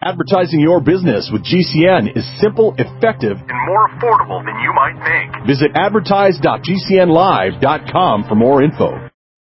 Advertising your business with GCN is simple, effective, and more affordable than you might think. Visit advertise.gcnlive.com for more info.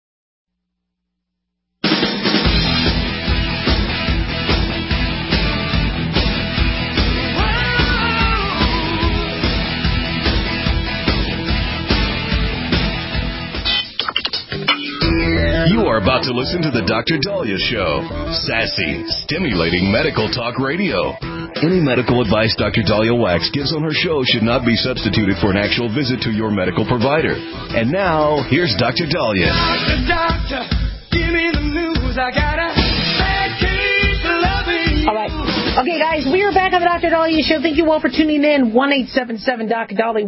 You are about to listen to the Dr. Daliah Show. Sassy, stimulating medical talk radio. Any medical advice Dr. Daliah Wax gives on her show should not be substituted for an actual visit to your medical provider. And now, here's Dr. Daliah. Doctor, give me the news. I got a bad case of loving you. All right. Okay, guys, we are back on the Dr. Daliah Show. Thank you all for tuning in. 1-877-Dr. Daliah,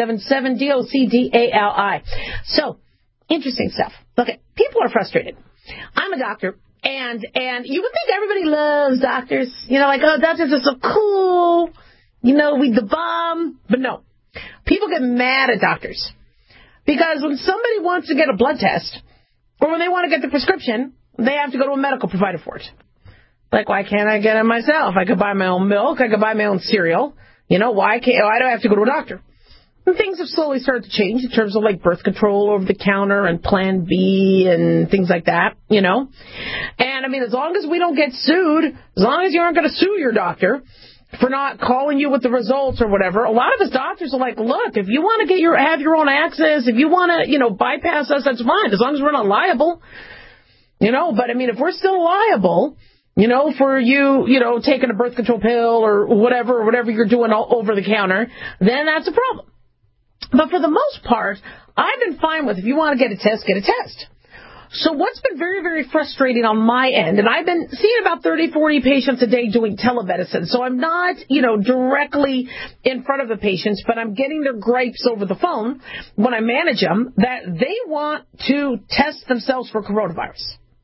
1-877-DOCDALI. So, interesting stuff. Look, people are frustrated. I'm a doctor, and you would think everybody loves doctors. You know, like, oh, doctors are so cool. You know, we the bomb. But no. People get mad at doctors. Because when somebody wants to get a blood test, or when they want to get the prescription, they have to go to a medical provider for it. Like, why can't I get it myself? I could buy my own milk. I could buy my own cereal. You know, why do I have to go to a doctor? And things have slowly started to change in terms of, like, birth control over the counter and Plan B and things like that, you know. And, I mean, as long as we don't get sued, as long as you aren't going to sue your doctor for not calling you with the results or whatever, a lot of us doctors are like, look, if you want to have your own access, if you want to, you know, bypass us, that's fine, as long as we're not liable, you know. But, I mean, if we're still liable, you know, for you know, taking a birth control pill or whatever you're doing all over the counter, then that's a problem. But for the most part, I've been fine with if you want to get a test, get a test. So what's been very, very frustrating on my end, and I've been seeing about 30, 40 patients a day doing telemedicine, so I'm not, you know, directly in front of the patients, but I'm getting their gripes over the phone when I manage them that they want to test themselves for coronavirus.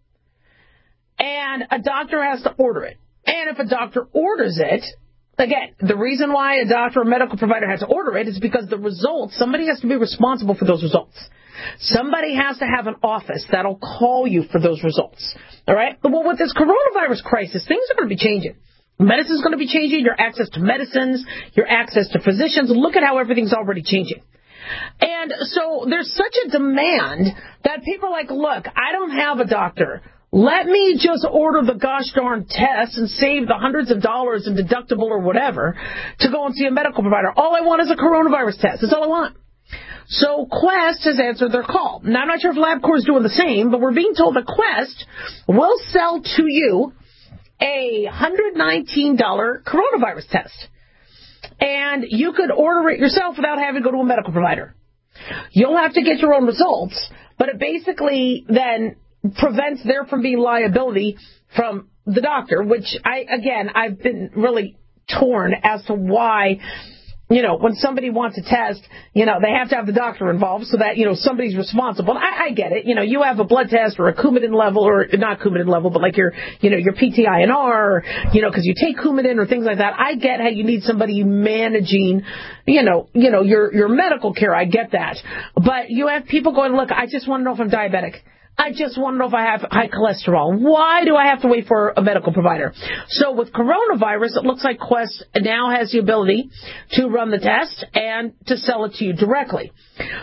And a doctor has to order it. And if a doctor orders it, again, the reason why a doctor or medical provider has to order it is because the results, somebody has to be responsible for those results. Somebody has to have an office that'll call you for those results. All right? Well, with this coronavirus crisis, things are going to be changing. Medicine's going to be changing. Your access to medicines, your access to physicians. Look at how everything's already changing. And so there's such a demand that people are like, look, I don't have a doctor. Let me just order the gosh darn test and save the hundreds of dollars in deductible or whatever to go and see a medical provider. All I want is a coronavirus test. That's all I want. So Quest has answered their call. Now, I'm not sure if LabCorp is doing the same, but we're being told that Quest will sell to you a $119 coronavirus test. And you could order it yourself without having to go to a medical provider. You'll have to get your own results, but it basically then prevents there from being liability from the doctor, which I've been really torn as to why, you know, when somebody wants a test, you know, they have to have the doctor involved so that, you know, somebody's responsible. And I get it. You know, you have a blood test or a Coumadin level, or not Coumadin level, but like your PTINR, or, you know, because you take Coumadin or things like that. I get how you need somebody managing, you know, your medical care. I get that. But you have people going, look, I just want to know if I'm diabetic. I just want to know if I have high cholesterol. Why do I have to wait for a medical provider? So with coronavirus, it looks like Quest now has the ability to run the test and to sell it to you directly.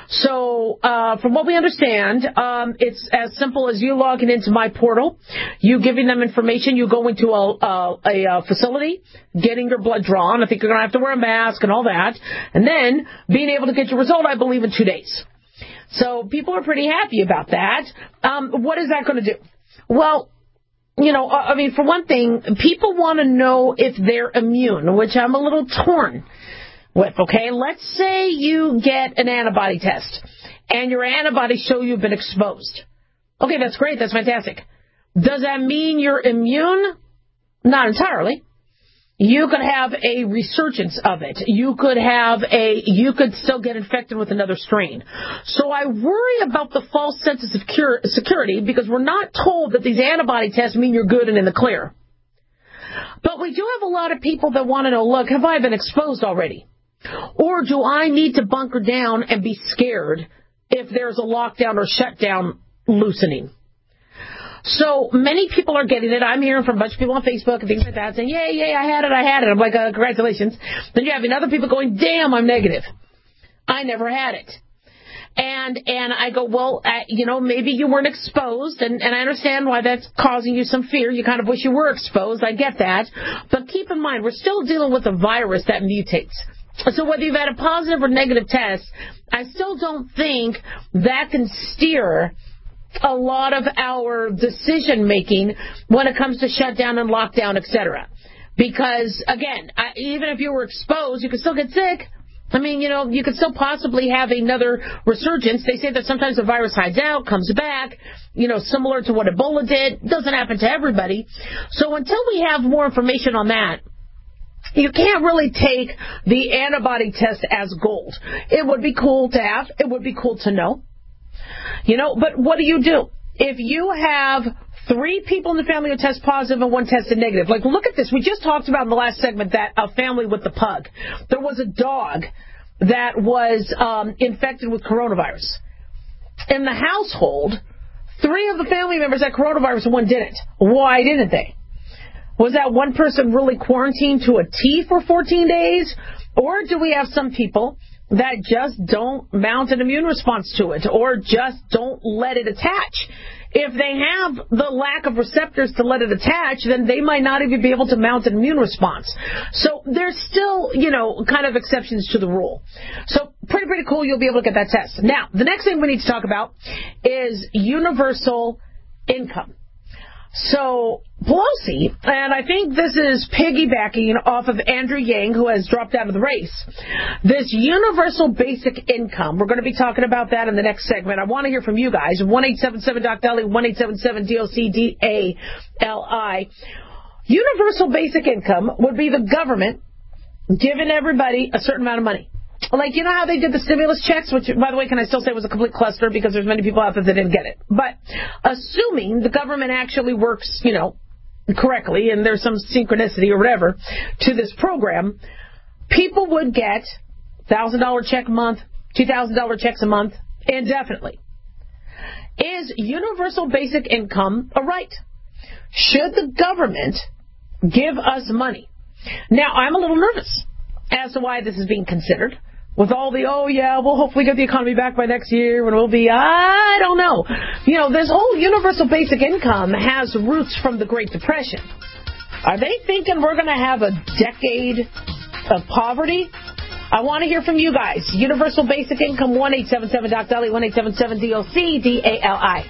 So from what we understand, it's as simple as you logging into my portal, you giving them information, you go into a facility, getting your blood drawn. I think you're going to have to wear a mask and all that, and then being able to get your result, I believe, in 2 days. So people are pretty happy about that. What is that going to do? Well, you know, I mean, for one thing, people want to know if they're immune, which I'm a little torn with, okay? Let's say you get an antibody test, and your antibodies show you've been exposed. Okay, that's great. That's fantastic. Does that mean you're immune? Not entirely. You could have a resurgence of it. You could still get infected with another strain. So I worry about the false sense of security because we're not told that these antibody tests mean you're good and in the clear. But we do have a lot of people that want to know, look, have I been exposed already? Or do I need to bunker down and be scared if there's a lockdown or shutdown loosening? So many people are getting it. I'm hearing from a bunch of people on Facebook and things like that saying, yay, I had it. I'm like, congratulations. Then you're having other people going, damn, I'm negative. I never had it. And I go, well, maybe you weren't exposed, and I understand why that's causing you some fear. You kind of wish you were exposed. I get that. But keep in mind, we're still dealing with a virus that mutates. So whether you've had a positive or negative test, I still don't think that can steer a lot of our decision-making when it comes to shutdown and lockdown, etc. Because, again, even if you were exposed, you could still get sick. I mean, you could still possibly have another resurgence. They say that sometimes the virus hides out, comes back, similar to what Ebola did. It doesn't happen to everybody. So until we have more information on that, you can't really take the antibody test as gold. It would be cool to have. It would be cool to know. But what do? If you have 3 people in the family who test positive and 1 tested negative. Like, look at this. We just talked about in the last segment that a family with the pug. There was a dog that was infected with coronavirus. In the household, 3 of the family members had coronavirus and 1 didn't. Why didn't they? Was that one person really quarantined to a T for 14 days? Or do we have some people that just don't mount an immune response to it or just don't let it attach? If they have the lack of receptors to let it attach, then they might not even be able to mount an immune response. So there's still, kind of exceptions to the rule. So pretty cool. You'll be able to get that test. Now, the next thing we need to talk about is universal income. So Pelosi, and I think this is piggybacking off of Andrew Yang, who has dropped out of the race, this universal basic income, we're going to be talking about that in the next segment. I want to hear from you guys. 1-877-DOC-DALI, 1-877-DOC-DALI. Universal basic income would be the government giving everybody a certain amount of money. Like, how they did the stimulus checks, which, by the way, can I still say was a complete cluster because there's many people out there that didn't get it. But assuming the government actually works, correctly, and there's some synchronicity or whatever to this program, people would get $1,000 check a month, $2,000 checks a month, indefinitely. Is universal basic income a right? Should the government give us money? Now, I'm a little nervous as to why this is being considered. With all the, we'll hopefully get the economy back by next year, and we'll be, I don't know. This whole universal basic income has roots from the Great Depression. Are they thinking we're going to have a decade of poverty? I want to hear from you guys. Universal basic income, 1-877-DOC-DALI, 1-877-DOC-DALI.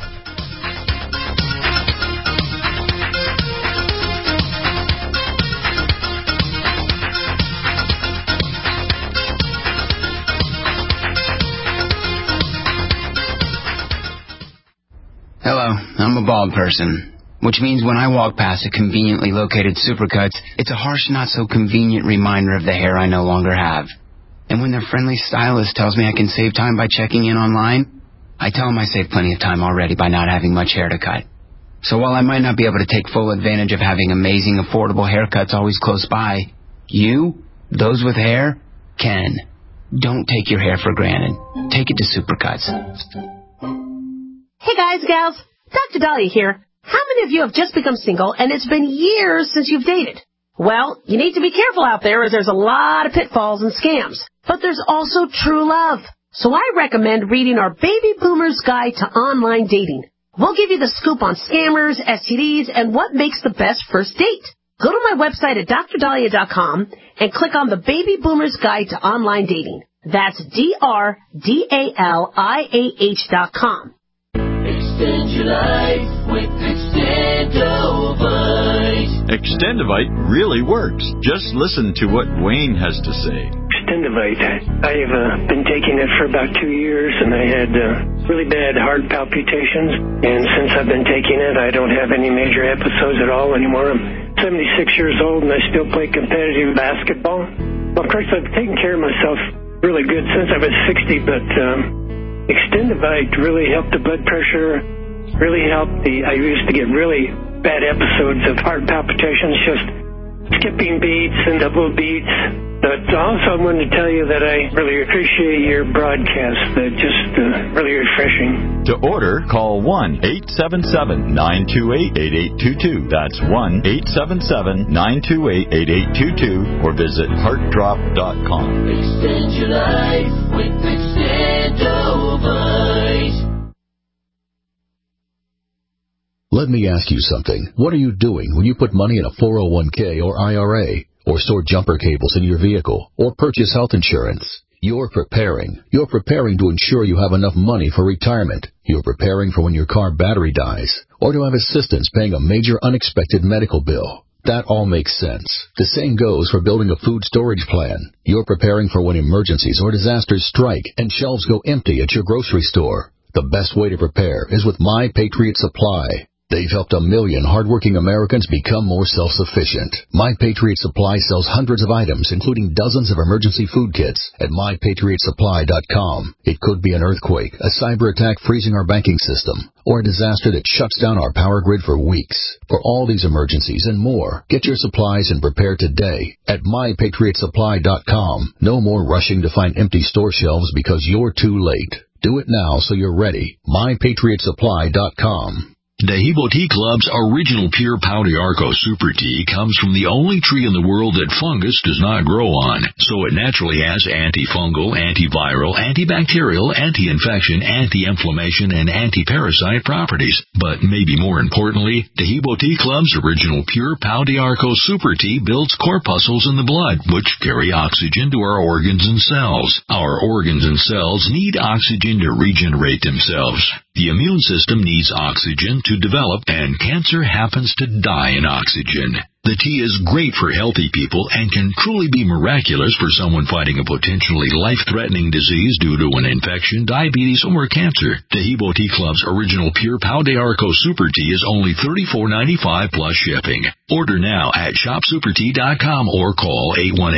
Hello, I'm a bald person, which means when I walk past a conveniently located Supercuts, it's a harsh, not-so-convenient reminder of the hair I no longer have. And when their friendly stylist tells me I can save time by checking in online, I tell them I saved plenty of time already by not having much hair to cut. So while I might not be able to take full advantage of having amazing, affordable haircuts always close by, you, those with hair, can. Don't take your hair for granted. Take it to Supercuts. Hey guys, gals, Dr. Dahlia here. How many of you have just become single and it's been years since you've dated? Well, you need to be careful out there as there's a lot of pitfalls and scams. But there's also true love. So I recommend reading our Baby Boomer's Guide to Online Dating. We'll give you the scoop on scammers, STDs, and what makes the best first date. Go to my website at drdahlia.com and click on the Baby Boomer's Guide to Online Dating. That's DRDALIAH.com. Extend your life with Extendovite. Extendovite really works. Just listen to what Wayne has to say. Extendovite. I have been taking it for about 2 years, and I had really bad heart palpitations. And since I've been taking it, I don't have any major episodes at all anymore. I'm 76 years old, and I still play competitive basketball. Well, of course, I've taken care of myself really good since I was 60, but Extendovite really helped the blood pressure, really helped I used to get really bad episodes of heart palpitations just skipping beats and double beats. But also I wanted to tell you that I really appreciate your broadcast. They're just really refreshing. To order, call 1-877-928-8822. That's 1-877-928-8822 or visit heartdrop.com. Extend your life with Extendovite. Let me ask you something. What are you doing when you put money in a 401k or IRA, or store jumper cables in your vehicle, or purchase health insurance? You're preparing. You're preparing to ensure you have enough money for retirement. You're preparing for when your car battery dies, or to have assistance paying a major unexpected medical bill. That all makes sense. The same goes for building a food storage plan. You're preparing for when emergencies or disasters strike and shelves go empty at your grocery store. The best way to prepare is with My Patriot Supply. They've helped 1 million hardworking Americans become more self-sufficient. My Patriot Supply sells hundreds of items, including dozens of emergency food kits at MyPatriotSupply.com. It could be an earthquake, a cyber attack freezing our banking system, or a disaster that shuts down our power grid for weeks. For all these emergencies and more, get your supplies and prepare today at MyPatriotSupply.com. No more rushing to find empty store shelves because you're too late. Do it now so you're ready. MyPatriotSupply.com. Dehibo Tea Club's original pure Pau d'Arco Super Tea comes from the only tree in the world that fungus does not grow on, so it naturally has antifungal, antiviral, antibacterial, anti-infection, anti-inflammation, and anti-parasite properties. But maybe more importantly, Dehibo Tea Club's original pure Pau d'Arco Super Tea builds corpuscles in the blood, which carry oxygen to our organs and cells. Our organs and cells need oxygen to regenerate themselves. The immune system needs oxygen to develop, and cancer happens to die in oxygen. The tea is great for healthy people and can truly be miraculous for someone fighting a potentially life-threatening disease due to an infection, diabetes, or cancer. Dehibo Tea Club's original pure Pau d'Arco Super Tea is only $34.95 plus shipping. Order now at ShopSuperTea.com or call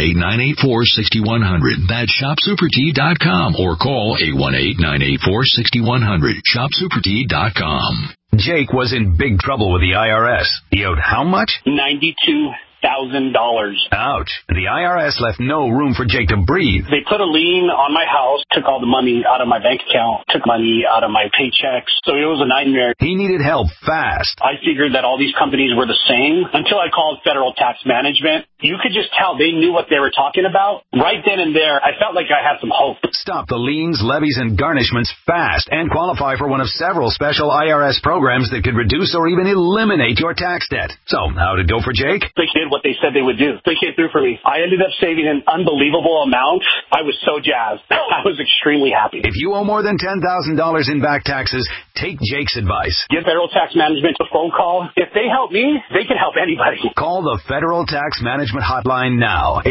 818-984-6100. That's ShopSuperTea.com or call 818-984-6100. ShopSuperTea.com. Jake was in big trouble with the IRS. He owed how much? $92,000. Ouch. The IRS left no room for Jake to breathe. They put a lien on my house, took all the money out of my bank account, took money out of my paychecks. So it was a nightmare. He needed help fast. I figured that all these companies were the same until I called Federal Tax Management. You could just tell they knew what they were talking about. Right then and there, I felt like I had some hope. Stop the liens, levies, and garnishments fast and qualify for one of several special IRS programs that could reduce or even eliminate your tax debt. So, how did it go for Jake? They did what they said they would do. They came through for me. I ended up saving an unbelievable amount. I was so jazzed. I was extremely happy. If you owe more than $10,000 in back taxes, take Jake's advice. Give Federal Tax Management a phone call. If they help me, they can help anybody. Call the Federal Tax Management Hotline now.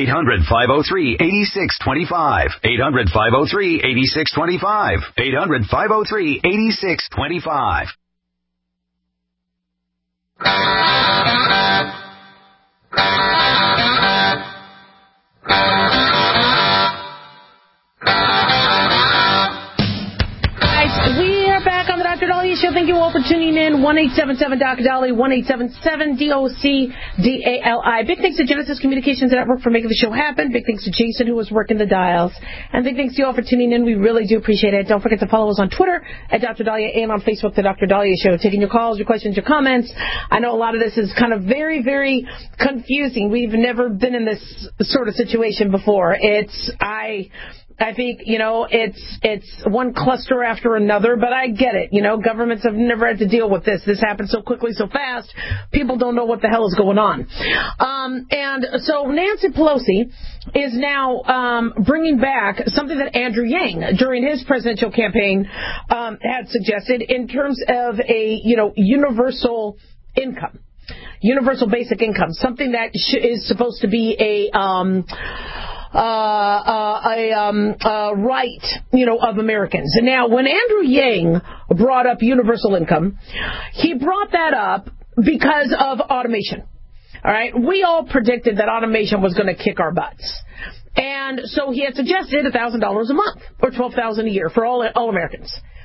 800-503-8625. 800-503-8625. 800-503-8625. We are back on the Dr. Daliah Show. Thank you all for tuning in. 1-877-Dr. Daliah, 1-877-DOC-DALI. Big thanks to Genesis Communications Network for making the show happen. Big thanks to Jason, who was working the dials. And big thanks to you all for tuning in. We really do appreciate it. Don't forget to follow us on Twitter at Dr. Daliah and on Facebook, The Dr. Daliah Show. Taking your calls, your questions, your comments. I know a lot of this is kind of very, very confusing. We've never been in this sort of situation before. I think, it's one cluster after another, but I get it. Governments have never had to deal with this. This happened so quickly, so fast, people don't know what the hell is going on. And so Nancy Pelosi is now bringing back something that Andrew Yang, during his presidential campaign, had suggested in terms of a, universal income. Universal basic income, something that is supposed to be a right, of Americans. And now, when Andrew Yang brought up universal income, he brought that up because of automation. All right, we all predicted that automation was going to kick our butts, and so he had suggested $1,000 a month or $12,000 a year for all Americans.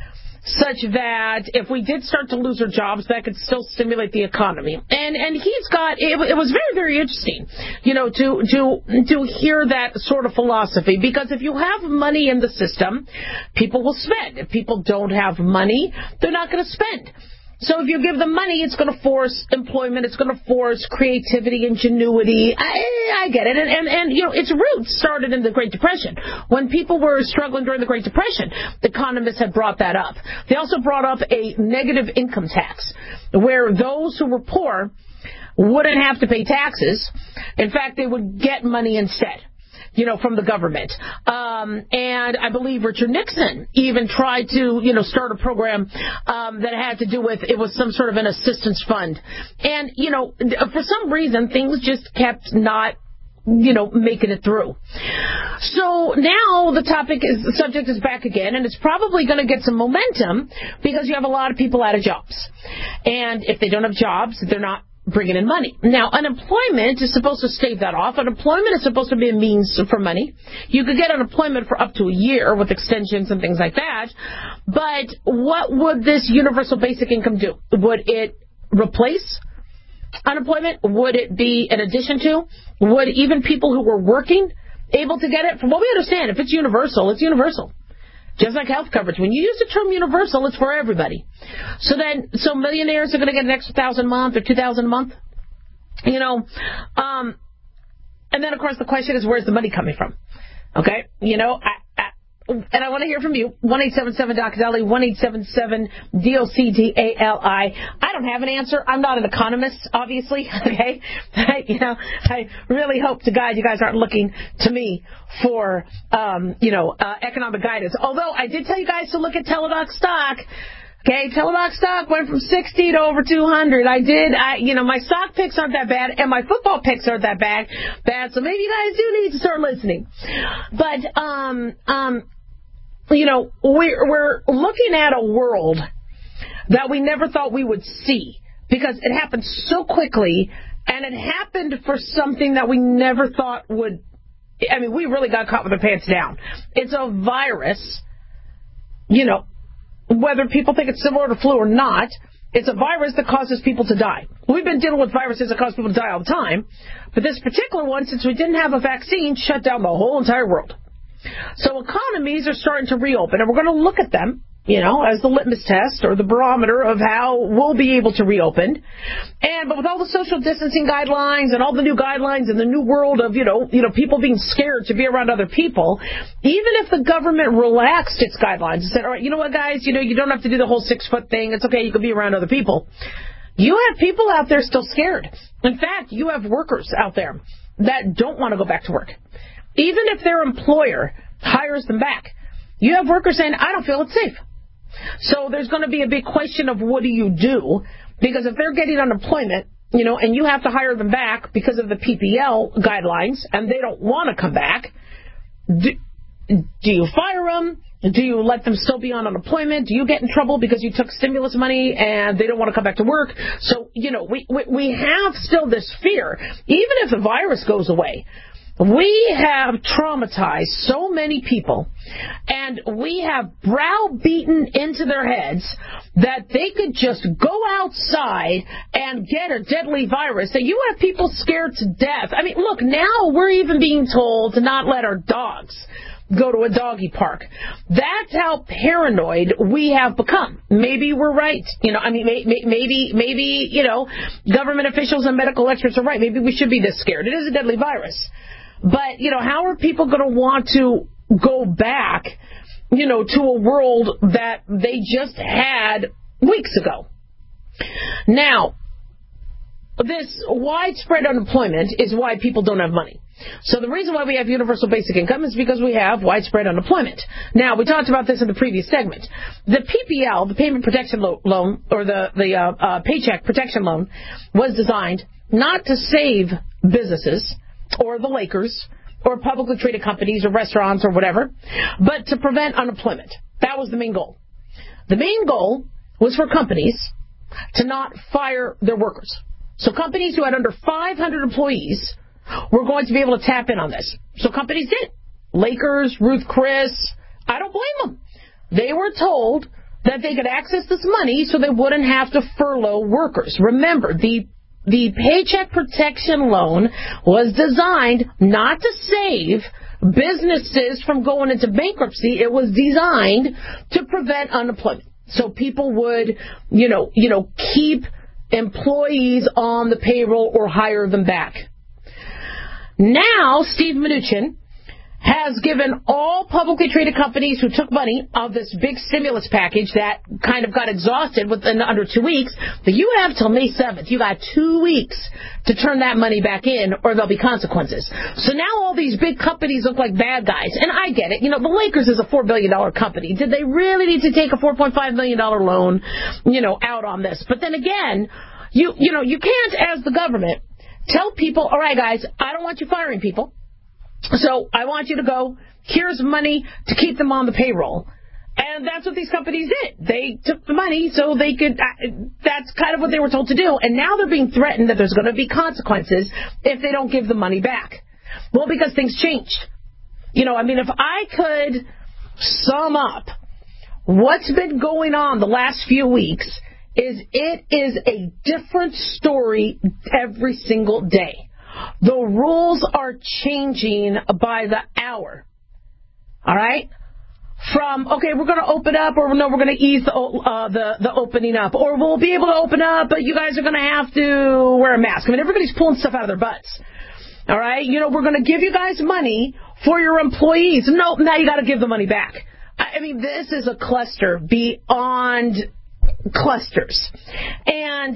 such that if we did start to lose our jobs, that could still stimulate the economy. And he's got, it was very, very interesting, to hear that sort of philosophy, because if you have money in the system, people will spend. If people don't have money, they're not going to spend. So if you give them money, it's going to force employment. It's going to force creativity, ingenuity. I get it. And its roots started in the Great Depression. When people were struggling during the Great Depression, the economists had brought that up. They also brought up a negative income tax, where those who were poor wouldn't have to pay taxes. In fact, they would get money instead, from the government. And I believe Richard Nixon even tried to, start a program that had to do with, it was some sort of an assistance fund. And, for some reason, things just kept not, making it through. So now the subject is back again, and it's probably going to get some momentum because you have a lot of people out of jobs. And if they don't have jobs, they're not bringing in money. Now, unemployment is supposed to stave that off. Unemployment is supposed to be a means for money. You could get unemployment for up to a year with extensions and things like that. But what would this universal basic income do? Would it replace unemployment? Would it be an addition to? Would even people who were working able to get it? From what we understand, if it's universal, it's universal. Just like health coverage. When you use the term universal, it's for everybody. So millionaires are going to get an extra $1,000 a month or $2,000 a month. And then, of course, the question is, where's the money coming from? Okay? And I want to hear from you. 1-877-DOC-DALI, 1-877-DOC-DALI. I don't have an answer. I'm not an economist, obviously. Okay? I really hope to God you guys aren't looking to me for, economic guidance. Although I did tell you guys to look at Teladoc stock. Okay, Teladoc stock went from 60 to over 200. My stock picks aren't that bad, and my football picks aren't that bad, so maybe you guys do need to start listening. But, we're looking at a world that we never thought we would see, because it happened so quickly, and it happened for something that we never thought would. We really got caught with our pants down. It's a virus, whether people think it's similar to flu or not, it's a virus that causes people to die. We've been dealing with viruses that cause people to die all the time, but this particular one, since we didn't have a vaccine, shut down the whole entire world. So economies are starting to reopen, and we're going to look at them, as the litmus test or the barometer of how we'll be able to reopen. But with all the social distancing guidelines and all the new guidelines and the new world of, people being scared to be around other people, even if the government relaxed its guidelines and said, all right, you know what, guys, you don't have to do the whole 6-foot thing. It's okay. You can be around other people. You have people out there still scared. In fact, you have workers out there that don't want to go back to work. Even if their employer hires them back, you have workers saying, I don't feel it's safe. So there's going to be a big question of what do you do? Because if they're getting unemployment, and you have to hire them back because of the PPL guidelines, and they don't want to come back, do you fire them? Do you let them still be on unemployment? Do you get in trouble because you took stimulus money and they don't want to come back to work? So, we have still this fear, even if the virus goes away. We have traumatized so many people, and we have browbeaten into their heads that they could just go outside and get a deadly virus. So you have people scared to death. Look, now we're even being told to not let our dogs go to a doggy park. That's how paranoid we have become. Maybe we're right. Maybe government officials and medical experts are right. Maybe we should be this scared. It is a deadly virus. But, how are people going to want to go back, to a world that they just had weeks ago? Now, this widespread unemployment is why people don't have money. So the reason why we have universal basic income is because we have widespread unemployment. Now, we talked about this in the previous segment. The PPL, the Payment Protection Loan, or the Paycheck Protection Loan, was designed not to save businesses or the Lakers, or publicly traded companies, or restaurants, or whatever, but to prevent unemployment. That was the main goal. The main goal was for companies to not fire their workers. So companies who had under 500 employees were going to be able to tap in on this. So companies did. Lakers, Ruth Chris, I don't blame them. They were told, that they could access this money so they wouldn't have to furlough workers. Remember, the Paycheck Protection Loan was designed not to save businesses from going into bankruptcy. It was designed to prevent unemployment. So people would, keep employees on the payroll or hire them back. Now, Steve Mnuchin has given all publicly traded companies who took money of this big stimulus package that kind of got exhausted within under 2 weeks, that you have till May 7th. You got 2 weeks to turn that money back in or there'll be consequences. So now all these big companies look like bad guys. And I get it. The Lakers is a $4 billion company. Did they really need to take a $4.5 million loan, out on this? But then again, you can't, as the government, tell people, all right, guys, I don't want you firing people. So I want you to go, here's money to keep them on the payroll. And that's what these companies did. They took the money so they could, that's kind of what they were told to do. And now they're being threatened that there's going to be consequences if they don't give the money back. Well, because things changed. If I could sum up what's been going on the last few weeks, it is a different story every single day. The rules are changing by the hour. All right? From, okay, we're going to open up, or no, we're going to ease the opening up. Or we'll be able to open up, but you guys are going to have to wear a mask. Everybody's pulling stuff out of their butts. All right? We're going to give you guys money for your employees. No, now you got to give the money back. This is a cluster beyond clusters. And,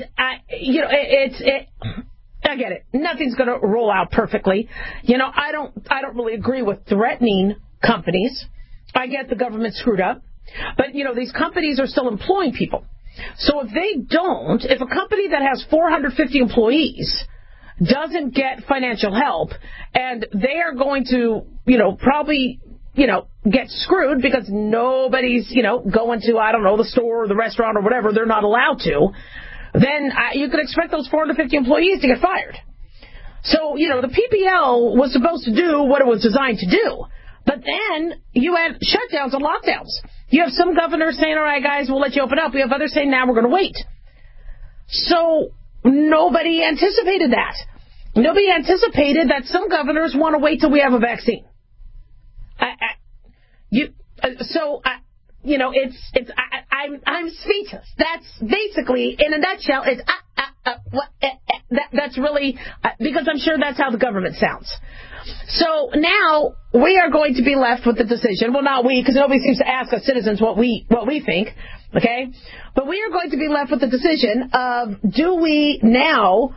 I get it. Nothing's going to roll out perfectly. I don't really agree with threatening companies. I get the government screwed up. But, these companies are still employing people. So if a company that has 450 employees doesn't get financial help, and they are going to, probably, get screwed because nobody's, going to, the store or the restaurant or whatever, they're not allowed to, then you could expect those 450 employees to get fired. So, the PPL was supposed to do what it was designed to do. But then you had shutdowns and lockdowns. You have some governors saying, all right, guys, we'll let you open up. We have others saying, now we're going to wait. So nobody anticipated that. Nobody anticipated that some governors want to wait till we have a vaccine. I'm speechless. That's basically, in a nutshell, that's really, because I'm sure that's how the government sounds. So now we are going to be left with the decision. Well, not we, because nobody seems to ask us citizens what we think. Okay? But we are going to be left with the decision of, do we now,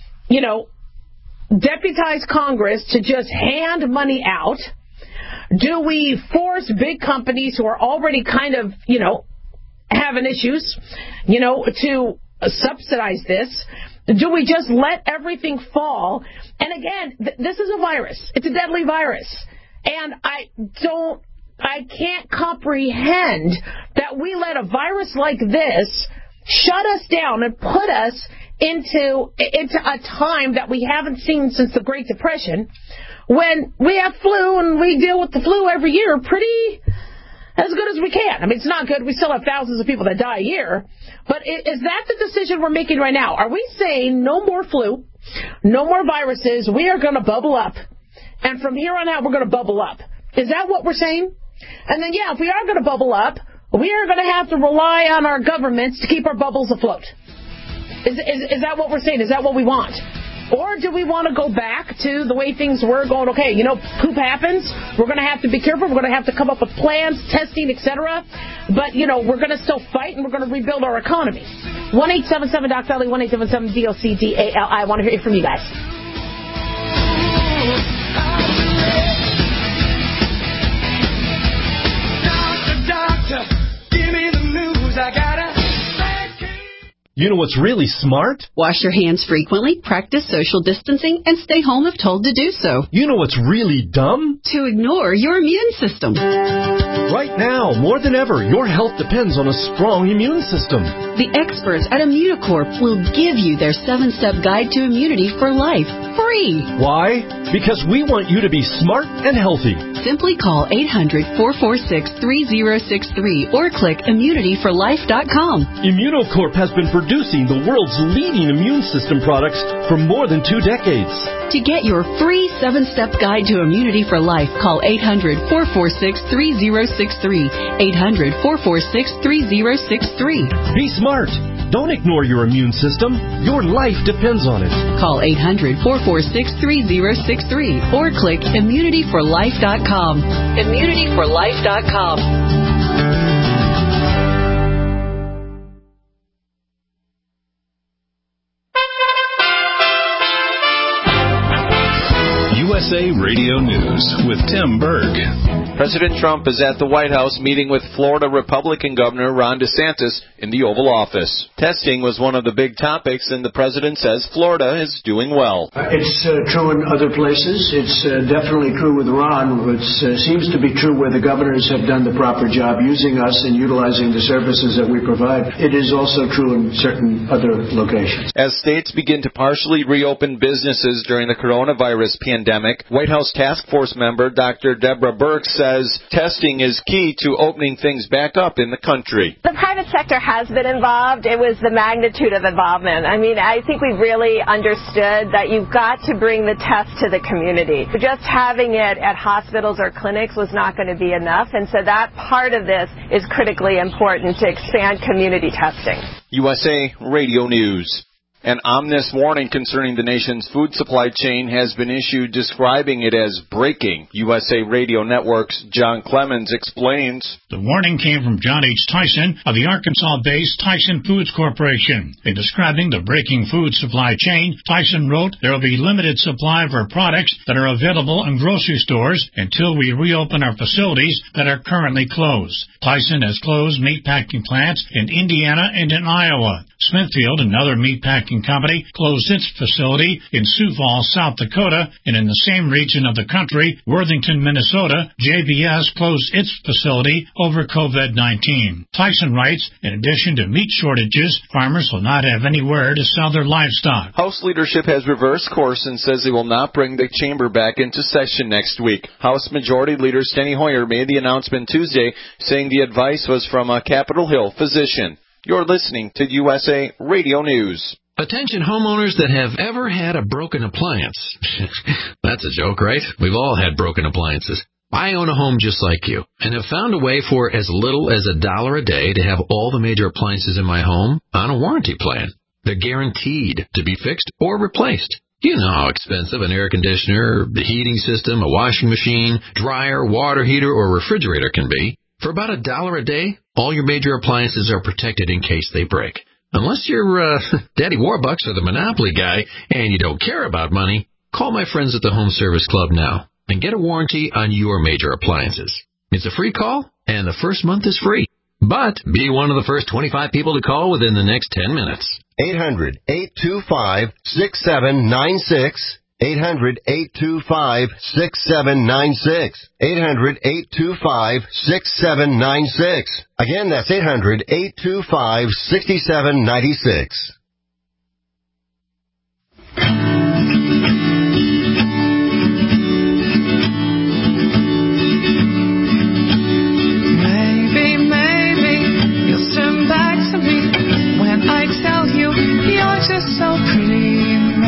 deputize Congress to just hand money out? Do we force big companies who are already kind of, having issues, to subsidize this? Do we just let everything fall? And again, this is a virus. It's a deadly virus. And I can't comprehend that we let a virus like this shut us down and put us into a time that we haven't seen since the Great Depression, when we have flu and we deal with the flu every year pretty as good as we can. It's not good. We still have thousands of people that die a year. But is that the decision we're making right now? Are we saying no more flu, no more viruses, we are going to bubble up, and from here on out we're going to bubble up? Is that what we're saying? And then, if we are going to bubble up, we are going to have to rely on our governments to keep our bubbles afloat. Is that what we're saying? Is that what we want? Or do we want to go back to the way things were, going, okay, poop happens, we're going to have to be careful, we're going to have to come up with plans, testing, etc. But, we're going to still fight and we're going to rebuild our economy. 1-877-DOC-DALI, 1-877-DOC-DALI. I want to hear from you guys. Doctor, give me the news, I got a bad case. You know what's really smart? Wash your hands frequently, practice social distancing, and stay home if told to do so. You know what's really dumb? To ignore your immune system. Right now, more than ever, your health depends on a strong immune system. The experts at Immunicorp will give you their 7-step guide to immunity for life, free. Why? Because we want you to be smart and healthy. Simply call 800-446-3063 or click immunityforlife.com. Immunocorp has been producing the world's leading immune system products for more than 2 decades. To get your free 7-step guide to Immunity for Life, call 800-446-3063. 800-446-3063. Be smart. Don't ignore your immune system. Your life depends on it. Call 800-446-3063 or click immunityforlife.com. Immunityforlife.com. USA Radio News with Tim Berg. President Trump is at the White House meeting with Florida Republican Governor Ron DeSantis in the Oval Office. Testing was one of the big topics, and the president says Florida is doing well. It's true in other places. It's definitely true with Ron. It seems to be true where the governors have done the proper job using us and utilizing the services that we provide. It is also true in certain other locations. As states begin to partially reopen businesses during the coronavirus pandemic, White House Task Force member Dr. Deborah Birx says testing is key to opening things back up in the country. The private sector has been involved. It was the magnitude of involvement. I mean, I think we really understood that you've got to bring the test to the community. Just having it at hospitals or clinics was not going to be enough, and so that part of this is critically important to expand community testing. USA Radio News. An ominous warning concerning the nation's food supply chain has been issued, describing it as breaking. USA Radio Network's John Clemens explains. The warning came from John H. Tyson of the Arkansas-based Tyson Foods Corporation. In describing the breaking food supply chain, Tyson wrote, there will be limited supply for products that are available in grocery stores until we reopen our facilities that are currently closed. Tyson has closed meatpacking plants in Indiana and in Iowa. Smithfield, another meatpacking company, closed its facility in Sioux Falls, South Dakota, and in the same region of the country, Worthington, Minnesota, JBS closed its facility over COVID-19. Tyson writes, in addition to meat shortages, farmers will not have anywhere to sell their livestock. House leadership has reversed course and says they will not bring the chamber back into session next week. House Majority Leader Steny Hoyer made the announcement Tuesday, saying the advice was from a Capitol Hill physician. You're listening to USA Radio News. Attention homeowners that have ever had a broken appliance. That's a joke, right? We've all had broken appliances. I own a home just like you and have found a way for as little as $1 a day to have all the major appliances in my home on a warranty plan. They're guaranteed to be fixed or replaced. You know how expensive an air conditioner, the heating system, a washing machine, dryer, water heater, or refrigerator can be. For about $1 a day, all your major appliances are protected in case they break. Unless you're Daddy Warbucks or the Monopoly guy and you don't care about money, call my friends at the Home Service Club now and get a warranty on your major appliances. It's a free call, and the first month is free. But be one of the first 25 people to call within the next 10 minutes. 800-825-6796. 800-825-6796. 800-825-6796. Again, that's 800-825-6796. Maybe you'll turn back to me when I tell you you're just so pretty.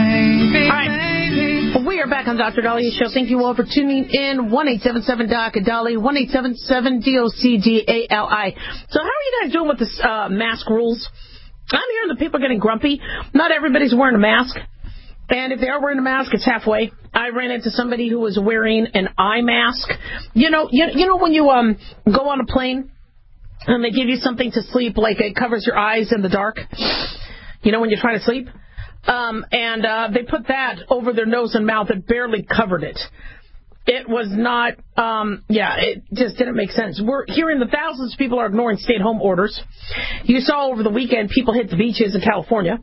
We are back on Dr. Dahlia Show. Thank you all for tuning in. 1-877-DOC-DALI, 1-877-DOCDALI. So how are you guys doing with this mask rules? I'm hearing that people are getting grumpy. Not everybody's wearing a mask. And if they are wearing a mask, it's halfway. I ran into somebody who was wearing an eye mask. You know when you go on a plane and they give you something to sleep, like it covers your eyes in the dark? You know when you're trying to sleep? And they put that over their nose and mouth. It barely covered it. It was not, it just didn't make sense. We're hearing that thousands of people are ignoring stay-at-home orders. You saw over the weekend people hit the beaches in California.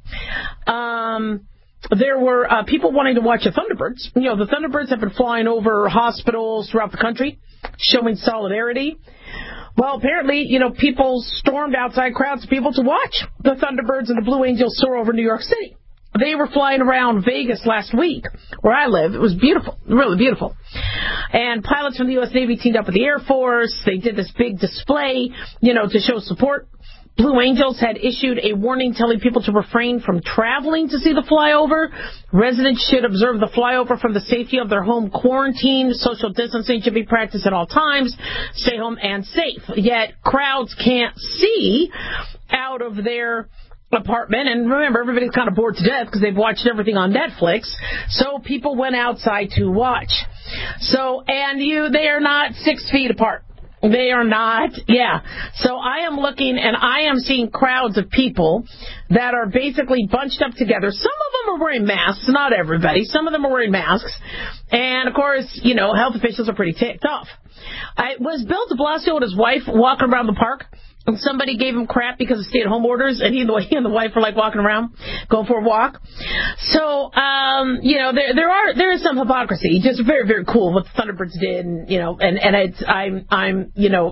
There were people wanting to watch the Thunderbirds. You know, the Thunderbirds have been flying over hospitals throughout the country, showing solidarity. Well, apparently, people stormed outside crowds of people to watch the Thunderbirds and the Blue Angels soar over New York City. They were flying around Vegas last week, where I live. It was beautiful, really beautiful. And pilots from the U.S. Navy teamed up with the Air Force. They did this big display, to show support. Blue Angels had issued a warning telling people to refrain from traveling to see the flyover. Residents should observe the flyover from the safety of their home quarantine. Social distancing should be practiced at all times. Stay home and safe. Yet crowds can't see out of their apartment, and remember, everybody's kind of bored to death because they've watched everything on Netflix, so people went outside to watch. They are not 6 feet apart. They are not, So I am looking, and I am seeing crowds of people that are basically bunched up together. Some of them are wearing masks, not everybody. Some of them are wearing masks. And, of course, health officials are pretty ticked off. Was Bill de Blasio and his wife walking around the park? And somebody gave him crap because of stay-at-home orders, and he and the wife were like walking around, going for a walk. So, there is some hypocrisy. Just very, very cool what the Thunderbirds did, and I'm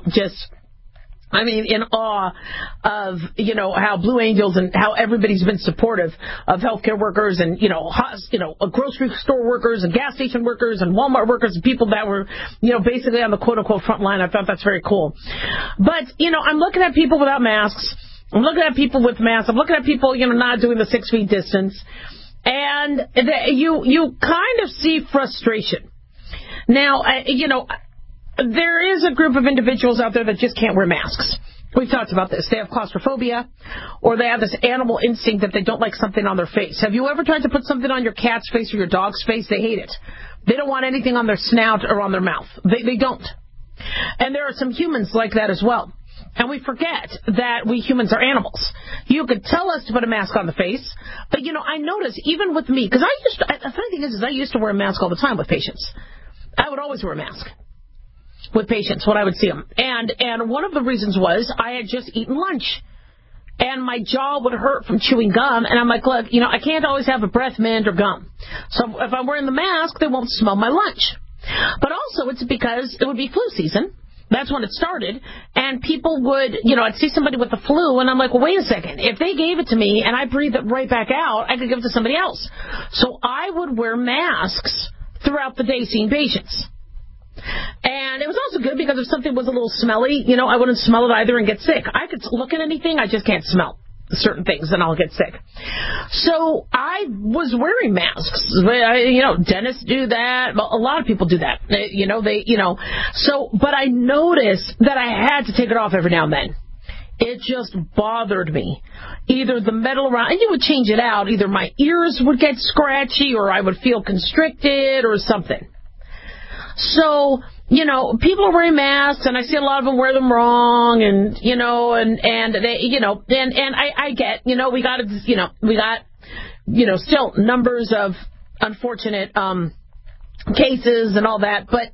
in awe of, how Blue Angels and how everybody's been supportive of healthcare workers and, grocery store workers and gas station workers and Walmart workers and people that were, basically on the quote-unquote front line. I thought that's very cool. But, I'm looking at people without masks. I'm looking at people with masks. I'm looking at people, not doing the 6 feet distance. And you kind of see frustration. Now, there is a group of individuals out there that just can't wear masks. We've talked about this. They have claustrophobia, or they have this animal instinct that they don't like something on their face. Have you ever tried to put something on your cat's face or your dog's face? They hate it. They don't want anything on their snout or on their mouth. They don't. And there are some humans like that as well. And we forget that we humans are animals. You could tell us to put a mask on the face, but, I notice even with me, because the funny thing is I used to wear a mask all the time with patients. I would always wear a mask with patients when I would see them. And one of the reasons was I had just eaten lunch. And my jaw would hurt from chewing gum. And I'm like, look, I can't always have a breath mint or gum. So if I'm wearing the mask, they won't smell my lunch. But also it's because it would be flu season. That's when it started. And people would, I'd see somebody with the flu, and I'm like, well, wait a second. If they gave it to me and I breathed it right back out, I could give it to somebody else. So I would wear masks throughout the day seeing patients. And it was also good because if something was a little smelly, I wouldn't smell it either and get sick. I could look at anything, I just can't smell certain things, and I'll get sick. So I was wearing masks. Dentists do that. A lot of people do that. But I noticed that I had to take it off every now and then. It just bothered me. Either the metal around, and you would change it out. Either my ears would get scratchy, or I would feel constricted, or something. So, people are wearing masks, and I see a lot of them wear them wrong, and, I get, we got, still numbers of unfortunate, cases and all that, but,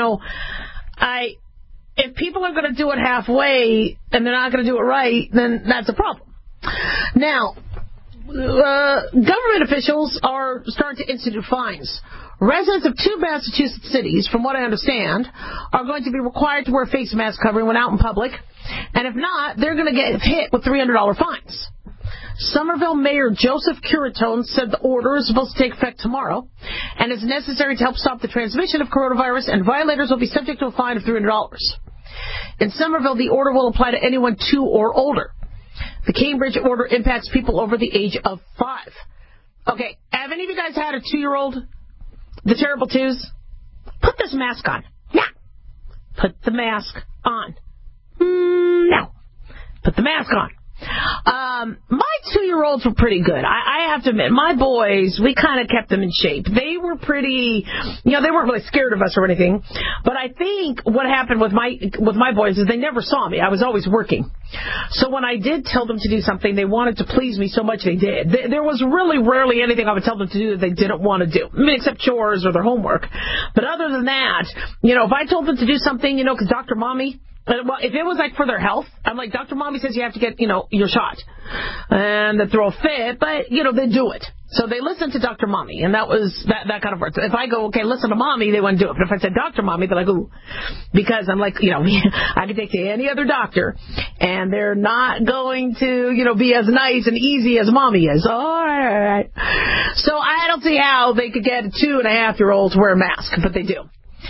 if people are going to do it halfway, and they're not going to do it right, then that's a problem. Now, government officials are starting to institute fines. Residents of 2 Massachusetts cities, from what I understand, are going to be required to wear face mask covering when out in public. And if not, they're going to get hit with $300 fines. Somerville Mayor Joseph Curatone said the order is supposed to take effect tomorrow and is necessary to help stop the transmission of coronavirus, and violators will be subject to a fine of $300. In Somerville, the order will apply to anyone 2 or older. The Cambridge order impacts people over the age of 5. Okay, have any of you guys had a 2-year-old? The terrible 2s? Put this mask on. Yeah. Put the mask on. No. Put the mask on. My 2-year-olds were pretty good. I have to admit, my boys, we kind of kept them in shape. They were pretty, they weren't really scared of us or anything. But I think what happened with my boys is they never saw me. I was always working. So when I did tell them to do something, they wanted to please me so much they did. There was really rarely anything I would tell them to do that they didn't want to do. I mean, except chores or their homework. But other than that, if I told them to do something, because Dr. Mommy, well, if it was like for their health, I'm like, Dr. Mommy says you have to get, your shot. And they throw a fit, but, they do it. So they listen to Dr. Mommy, and that was that kind of works. If I go, okay, listen to Mommy, they wouldn't do it. But if I said Dr. Mommy, they're like, ooh. Because I'm like, I could take to any other doctor, and they're not going to, be as nice and easy as Mommy is. All right. So I don't see how they could get a 2.5-year-old to wear a mask, but they do.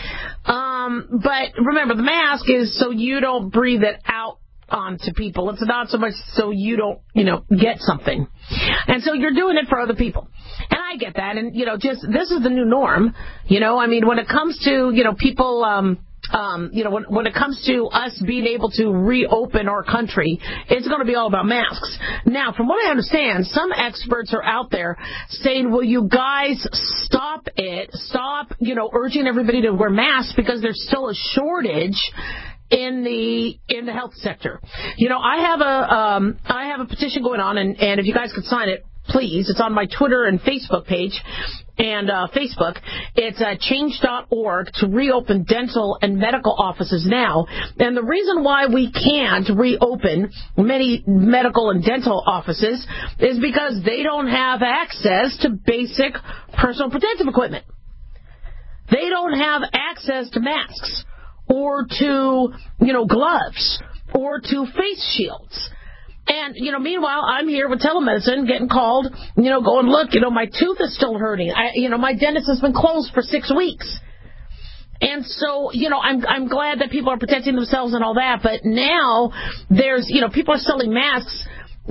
But remember, the mask is so you don't breathe it out onto people. It's not so much so you don't, get something. And so you're doing it for other people. And I get that. And, this is the new norm. When it comes to, people, when it comes to us being able to reopen our country, it's going to be all about masks. Now, from what I understand, some experts are out there saying, will you guys stop it? Stop, urging everybody to wear masks because there's still a shortage in the health sector. I have a petition going on, and if you guys could sign it, please. It's on my Twitter and Facebook page. And Facebook, it's change.org to reopen dental and medical offices now. And the reason why we can't reopen many medical and dental offices is because they don't have access to basic personal protective equipment. They don't have access to masks or to, gloves or to face shields. And, meanwhile, I'm here with telemedicine getting called, going, look, my tooth is still hurting. My dentist has been closed for 6 weeks. And so, I'm glad that people are protecting themselves and all that. But now there's, people are selling masks,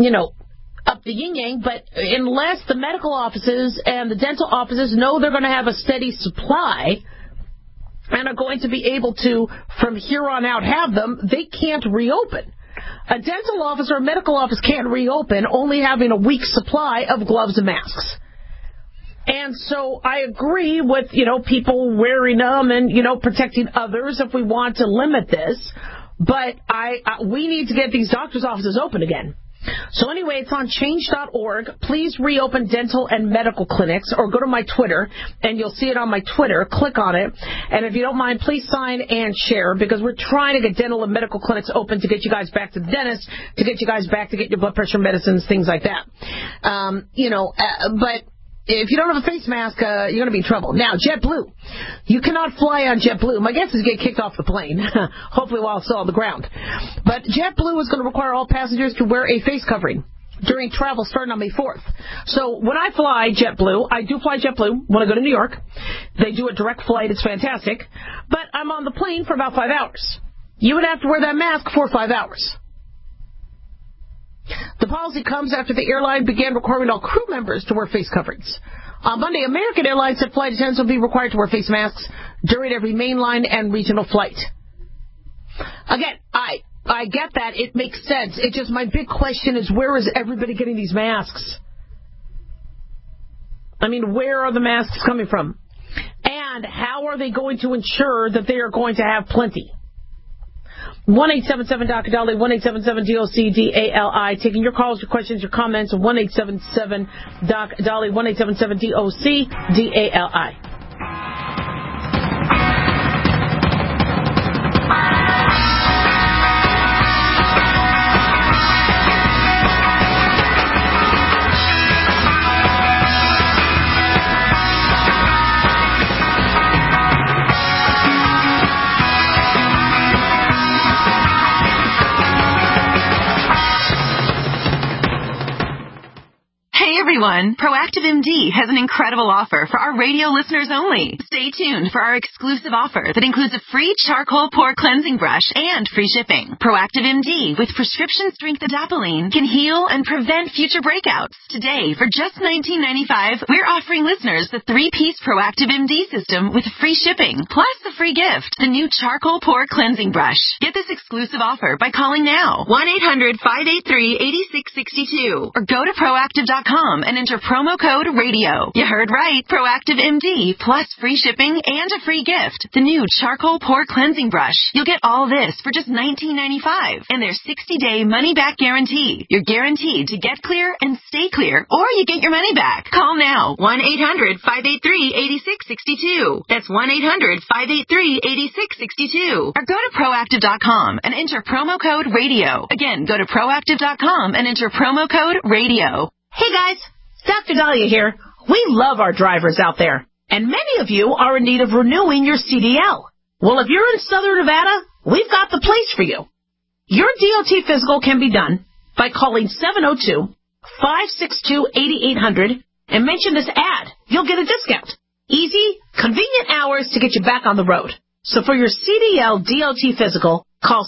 up the yin-yang. But unless the medical offices and the dental offices know they're going to have a steady supply and are going to be able to, from here on out, have them, they can't reopen. A dental office or a medical office can't reopen only having a week's supply of gloves and masks. And so I agree with, people wearing them and, protecting others if we want to limit this. But we need to get these doctors' offices open again. So anyway, it's on change.org. Please reopen dental and medical clinics, or go to my Twitter, and you'll see it on my Twitter. Click on it. And if you don't mind, please sign and share, because we're trying to get dental and medical clinics open to get you guys back to the dentist, to get you guys back to get your blood pressure medicines, things like that. But if you don't have a face mask, you're going to be in trouble. Now, JetBlue. You cannot fly on JetBlue. My guess is you get kicked off the plane, hopefully while it's still on the ground. But JetBlue is going to require all passengers to wear a face covering during travel starting on May 4th. So when I fly JetBlue, I do fly JetBlue when I go to New York. They do a direct flight. It's fantastic. But I'm on the plane for about 5 hours. You would have to wear that mask for 5 hours. The policy comes after the airline began requiring all crew members to wear face coverings. On Monday, American Airlines said flight attendants will be required to wear face masks during every mainline and regional flight. Again, I get that. It makes sense. It's just my big question is, where is everybody getting these masks? Where are the masks coming from? And how are they going to ensure that they are going to have plenty? 1-877-Dr. 1-877-DOC-DALI. Taking your calls, your questions, your comments. 1-877-Dr. 1-877-DOC-DALI. Everyone, Proactive MD has an incredible offer for our radio listeners only. Stay tuned for our exclusive offer that includes a free charcoal pore cleansing brush and free shipping. Proactive MD with prescription strength adapalene can heal and prevent future breakouts. Today, for just $19.95, we're offering listeners the 3-piece Proactive MD system with free shipping, plus the free gift, the new charcoal pore cleansing brush. Get this exclusive offer by calling now, 1-800-583-8662, or go to Proactive.com and enter promo code RADIO. You heard right. Proactive MD plus free shipping and a free gift. The new charcoal pore cleansing brush. You'll get all this for just $19.95. And their 60-day money-back guarantee. You're guaranteed to get clear and stay clear, or you get your money back. Call now. 1-800-583-8662. That's 1-800-583-8662. Or go to Proactive.com and enter promo code RADIO. Again, go to Proactive.com and enter promo code RADIO. Hey guys, Dr. Dahlia here. We love our drivers out there, and many of you are in need of renewing your CDL. Well, if you're in Southern Nevada, we've got the place for you. Your DOT physical can be done by calling 702-562-8800 and mention this ad. You'll get a discount. Easy, convenient hours to get you back on the road. So for your CDL DOT physical, call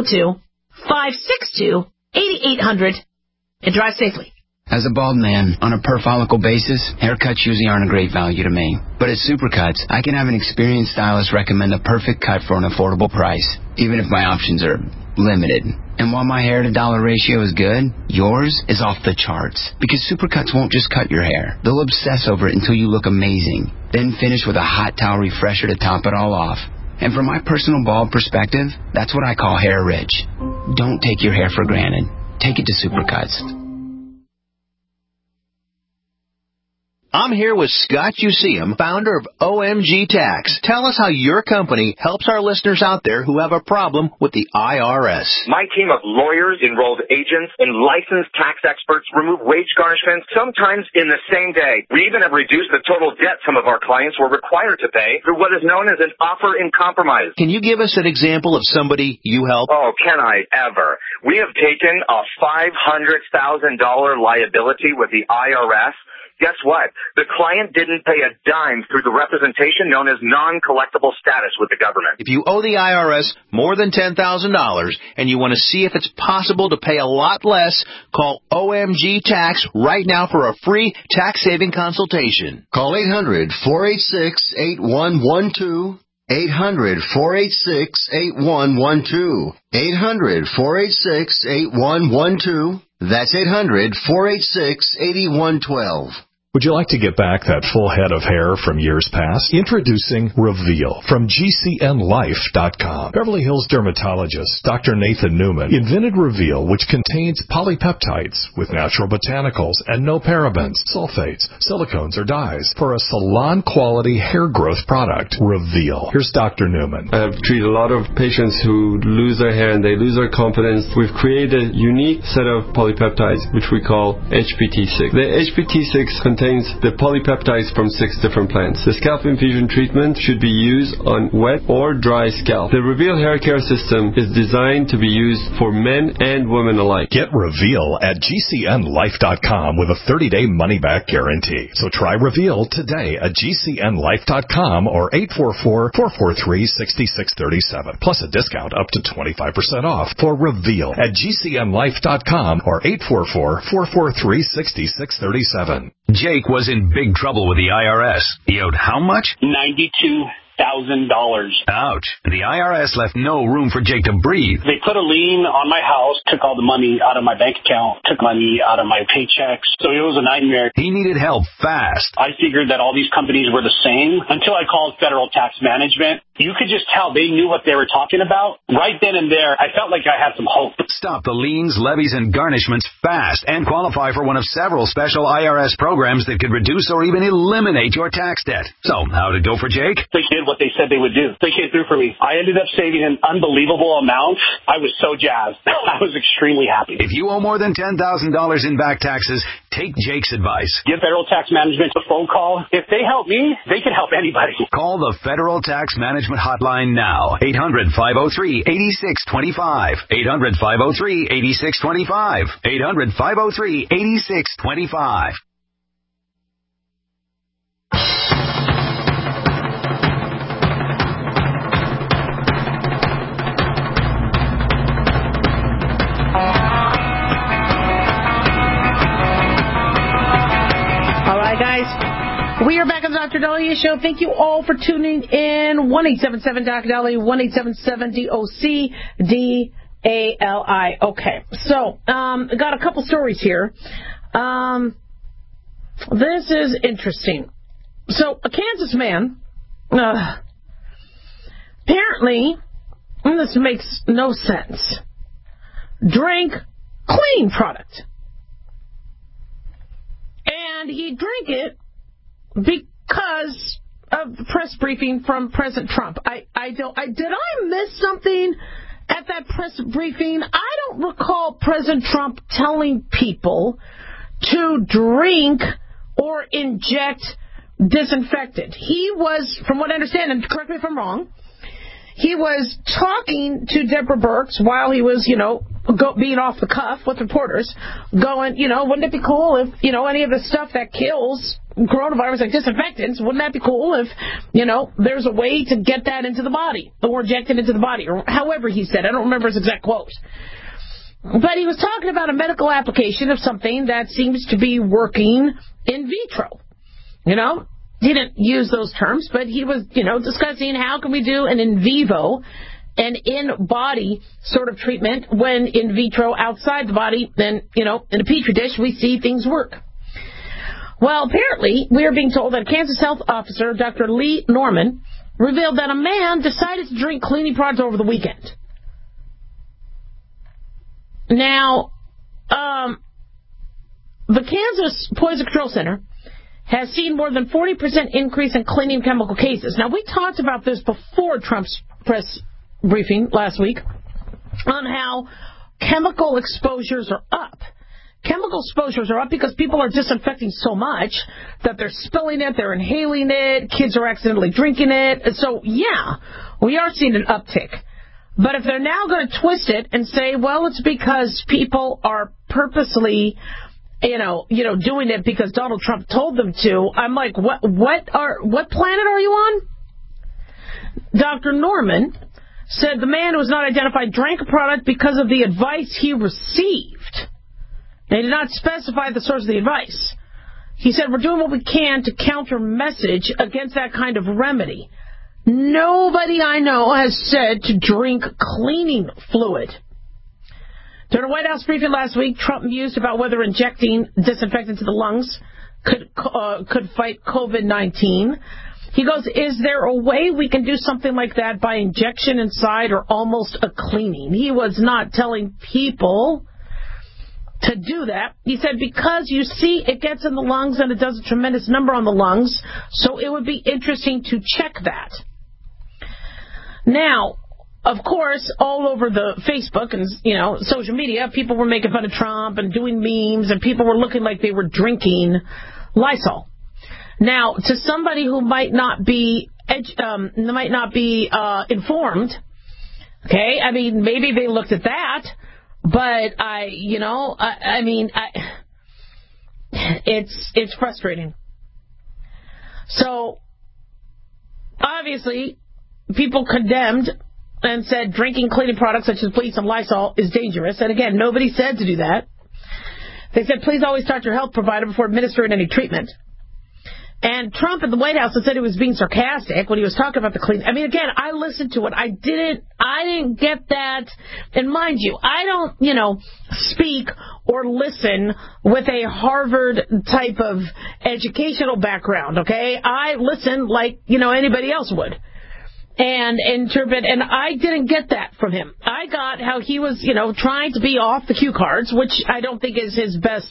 702-562-8800 and drive safely. As a bald man, on a per-follicle basis, haircuts usually aren't a great value to me. But at Supercuts, I can have an experienced stylist recommend a perfect cut for an affordable price, even if my options are limited. And while my hair-to-dollar ratio is good, yours is off the charts. Because Supercuts won't just cut your hair. They'll obsess over it until you look amazing. Then finish with a hot towel refresher to top it all off. And from my personal bald perspective, that's what I call hair rich. Don't take your hair for granted. Take it to Supercuts. I'm here with Scott Useum, founder of OMG Tax. Tell us how your company helps our listeners out there who have a problem with the IRS. My team of lawyers, enrolled agents, and licensed tax experts remove wage garnishments sometimes in the same day. We even have reduced the total debt some of our clients were required to pay through what is known as an offer in compromise. Can you give us an example of somebody you help? Oh, can I ever? We have taken a $500,000 liability with the IRS. Guess what? The client didn't pay a dime through the representation known as non-collectible status with the government. If you owe the IRS more than $10,000 and you want to see if it's possible to pay a lot less, call OMG Tax right now for a free tax-saving consultation. Call 800-486-8112. 800-486-8112. 800-486-8112. That's 800-486-8112. Would you like to get back that full head of hair from years past? Introducing Reveal from GCNLife.com. Beverly Hills dermatologist Dr. Nathan Newman invented Reveal, which contains polypeptides with natural botanicals and no parabens, sulfates, silicones, or dyes for a salon-quality hair growth product. Reveal. Here's Dr. Newman. I have treated a lot of patients who lose their hair and they lose their confidence. We've created a unique set of polypeptides, which we call HPT6. The HPT6 contains the polypeptides from 6 different plants. The scalp infusion treatment should be used on wet or dry scalp. The Reveal hair care system is designed to be used for men and women alike. Get Reveal at GCNLife.com with a 30-day money-back guarantee. So try Reveal today at GCNLife.com or 844-443-6637. Plus a discount up to 25% off for Reveal at GCNLife.com or 844-443-6637. Jake was in big trouble with the IRS. He owed how much? $92,000. Ouch. The IRS left no room for Jake to breathe. They put a lien on my house, took all the money out of my bank account, took money out of my paychecks. So it was a nightmare. He needed help fast. I figured that all these companies were the same until I called Federal Tax Management. You could just tell they knew what they were talking about. Right then and there, I felt like I had some hope. Stop the liens, levies, and garnishments fast and qualify for one of several special IRS programs that could reduce or even eliminate your tax debt. So, how'd it go for Jake? They did what they said they would do. They came through for me. I ended up saving an unbelievable amount. I was so jazzed. I was extremely happy. If you owe more than $10,000 in back taxes, take Jake's advice. Give Federal Tax Management a phone call. If they help me, they can help anybody. Call the Federal Tax Management Hotline now. 800-503-8625. 800-503-8625. 800-503-8625. We are back on the Dr. Dahlia Show. Thank you all for tuning in. 1-877-Dr. Dahlia, 1-877-DOC-DALI. Okay, so got a couple stories here. This is interesting. So a Kansas man, apparently, and this makes no sense, drank clean product. And he drank it because of the press briefing from President Trump. Did I miss something at that press briefing? I don't recall President Trump telling people to drink or inject disinfectant. He was, from what I understand, and correct me if I'm wrong, he was talking to Deborah Birx while he was, being off the cuff with reporters, going, wouldn't it be cool if, any of the stuff that kills coronavirus, like disinfectants, wouldn't that be cool if, there's a way to get that into the body or inject it into the body, or however he said. I don't remember his exact quote. But he was talking about a medical application of something that seems to be working in vitro. He didn't use those terms, but he was, discussing how can we do an in vivo, an in-body sort of treatment when in vitro outside the body, then, in a petri dish, we see things work. Well, apparently, we are being told that Kansas Health Officer Dr. Lee Norman revealed that a man decided to drink cleaning products over the weekend. Now, the Kansas Poison Control Center has seen more than 40% increase in cleaning chemical cases. Now, we talked about this before Trump's press briefing last week on how chemical exposures are up. Chemical exposures are up because people are disinfecting so much that they're spilling it, they're inhaling it, kids are accidentally drinking it. So, yeah, we are seeing an uptick. But if they're now going to twist it and say, well, it's because people are purposely doing it because Donald Trump told them to, I'm like, what planet are you on? Dr. Norman said the man who was not identified drank a product because of the advice he received. They did not specify the source of the advice. He said, we're doing what we can to counter message against that kind of remedy. Nobody I know has said to drink cleaning fluid. During a White House briefing last week, Trump mused about whether injecting disinfectant to the lungs could fight COVID-19. He goes, is there a way we can do something like that by injection inside or almost a cleaning? He was not telling people to do that. He said, because you see it gets in the lungs and it does a tremendous number on the lungs, so it would be interesting to check that. Now, of course, all over the Facebook and, social media, people were making fun of Trump and doing memes, and people were looking like they were drinking Lysol. Now, to somebody who might not be informed, okay, I mean, maybe they looked at that, but it's frustrating. So, obviously, people condemned and said drinking cleaning products such as bleach and Lysol is dangerous. And again, nobody said to do that. They said, please always talk to your health provider before administering any treatment. And Trump at the White House said he was being sarcastic when he was talking about the clean. I mean, again, I listened to it. I didn't get that. And mind you, I don't, speak or listen with a Harvard type of educational background, okay? I listen like, anybody else would. And interpret, and I didn't get that from him. I got how he was, trying to be off the cue cards, which I don't think is his best,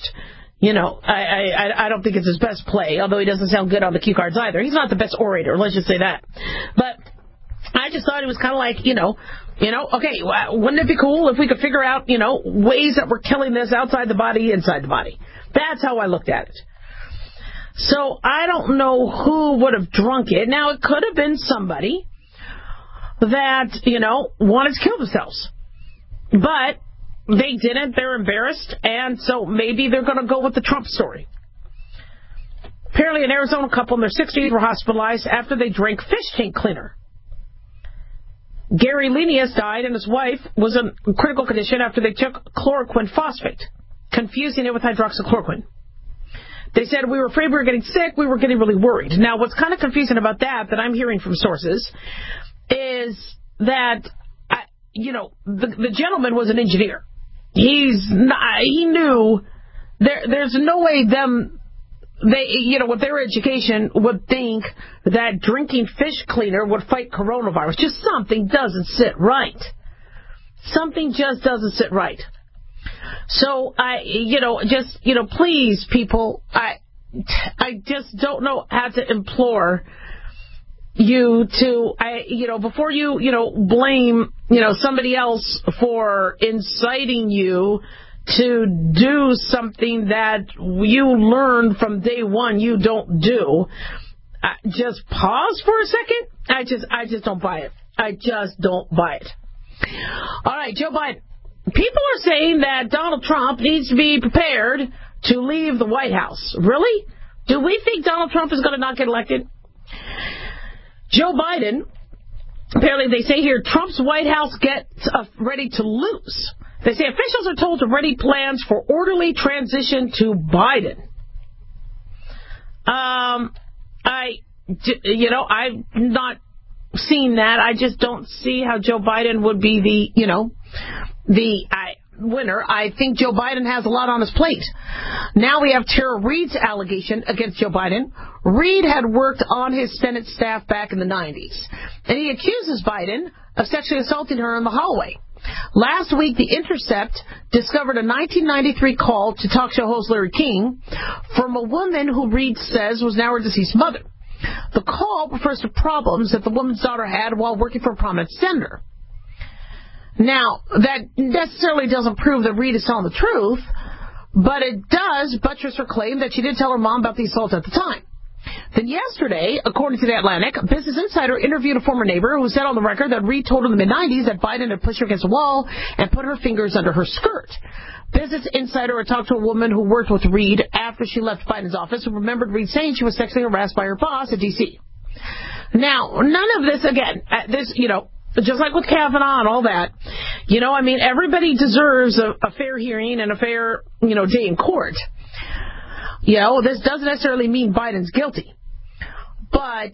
I don't think it's his best play, although he doesn't sound good on the cue cards either. He's not the best orator, let's just say that. But I just thought it was kind of like, okay, wouldn't it be cool if we could figure out, ways that we're killing this outside the body, inside the body? That's how I looked at it. So I don't know who would have drunk it. Now, it could have been somebody that, wanted to kill themselves. But they didn't. They're embarrassed. And so maybe they're going to go with the Trump story. Apparently an Arizona couple in their 60s were hospitalized after they drank fish tank cleaner. Gary Lenius died and his wife was in critical condition after they took chloroquine phosphate, confusing it with hydroxychloroquine. They said, we were afraid we were getting sick. We were getting really worried. Now, what's kind of confusing about that I'm hearing from sources is that, the gentleman was an engineer. He knew there's no way with their education would think that drinking fish cleaner would fight coronavirus. Just something doesn't sit right. Something just doesn't sit right. So please, people, I just don't know how to implore you to, before you, blame, somebody else for inciting you to do something that you learned from day one you don't do. Just pause for a second. I just don't buy it. I just don't buy it. All right, Joe Biden. People are saying that Donald Trump needs to be prepared to leave the White House. Really? Do we think Donald Trump is going to not get elected? Joe Biden, apparently they say here, Trump's White House gets ready to lose. They say officials are told to ready plans for orderly transition to Biden. I've not seen that. I just don't see how Joe Biden would be the winner. I think Joe Biden has a lot on his plate. Now we have Tara Reade's allegation against Joe Biden. Reade had worked on his Senate staff back in the 90s, and he accuses Biden of sexually assaulting her in the hallway. Last week, The Intercept discovered a 1993 call to talk show host Larry King from a woman who Reade says was now her deceased mother. The call refers to problems that the woman's daughter had while working for a prominent senator. Now, that necessarily doesn't prove that Reade is telling the truth, but it does buttress her claim that she did tell her mom about the assault at the time. Then yesterday, according to The Atlantic, Business Insider interviewed a former neighbor who said on the record that Reade told her in the mid-'90s that Biden had pushed her against a wall and put her fingers under her skirt. Business Insider had talked to a woman who worked with Reade after she left Biden's office who remembered Reade saying she was sexually harassed by her boss at D.C. Now, none of this, again, just like with Kavanaugh and all that, everybody deserves a fair hearing and a fair, day in court. This doesn't necessarily mean Biden's guilty. But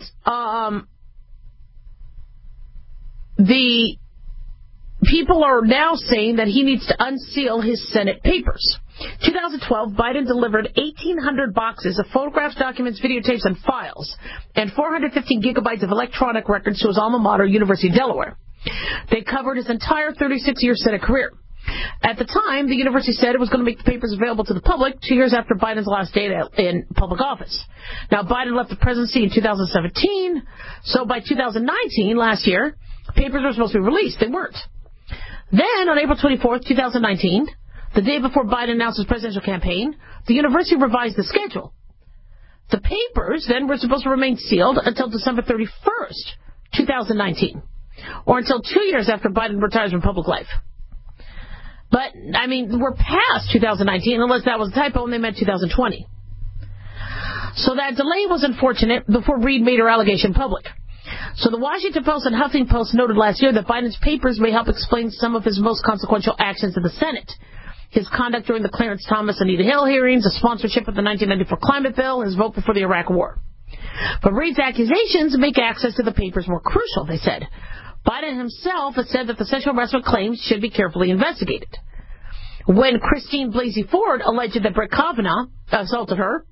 the people are now saying that he needs to unseal his Senate papers. 2012, Biden delivered 1,800 boxes of photographs, documents, videotapes, and files, and 415 gigabytes of electronic records to his alma mater, University of Delaware. They covered his entire 36-year Senate career. At the time, the university said it was going to make the papers available to the public 2 years after Biden's last day in public office. Now, Biden left the presidency in 2017, so by 2019, last year, papers were supposed to be released. They weren't. Then, on April 24th, 2019, the day before Biden announced his presidential campaign, the university revised the schedule. The papers then were supposed to remain sealed until December 31st, 2019, or until 2 years after Biden retires from public life. But, we're past 2019, unless that was a typo and they meant 2020. So that delay was unfortunate before Reade made her allegation public. So the Washington Post and Huffington Post noted last year that Biden's papers may help explain some of his most consequential actions in the Senate. His conduct during the Clarence Thomas and Anita Hill hearings, a sponsorship of the 1994 climate bill, his vote before the Iraq War. But Reade's accusations make access to the papers more crucial, they said. Biden himself has said that the sexual harassment claims should be carefully investigated. When Christine Blasey Ford alleged that Brett Kavanaugh assaulted her,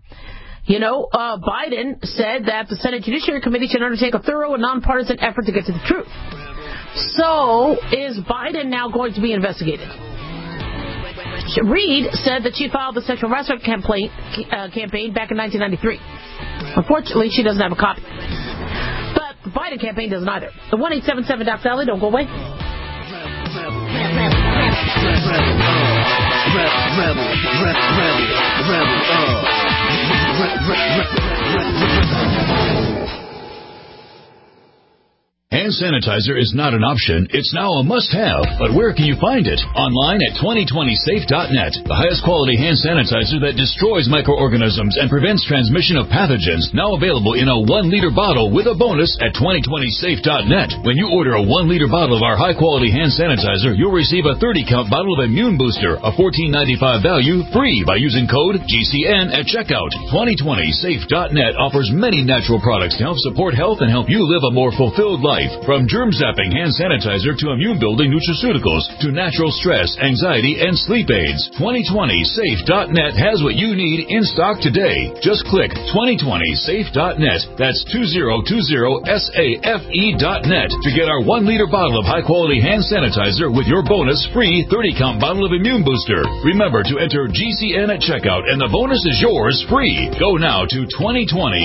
Biden said that the Senate Judiciary Committee should undertake a thorough and nonpartisan effort to get to the truth. So, is Biden now going to be investigated? Reade said that she filed the sexual harassment campaign back in 1993. Unfortunately, she doesn't have a copy. But the Biden campaign doesn't either. The 1-877-DOC-SALLY, don't go away. Hand sanitizer is not an option, it's now a must-have. But where can you find it? Online at 2020safe.net. The highest quality hand sanitizer that destroys microorganisms and prevents transmission of pathogens. Now available in a 1-liter bottle with a bonus at 2020safe.net. When you order a 1-liter bottle of our high-quality hand sanitizer, you'll receive a 30-count bottle of Immune Booster, a $14.95 value, free by using code GCN at checkout. 2020safe.net offers many natural products to help support health and help you live a more fulfilled life. From germ-zapping hand sanitizer to immune-building nutraceuticals to natural stress, anxiety, and sleep aids. 2020safe.net has what you need in stock today. Just click 2020safe.net. That's 2020safe.net to get our 1-liter bottle of high-quality hand sanitizer with your bonus free 30-count bottle of Immune Booster. Remember to enter GCN at checkout, and the bonus is yours free. Go now to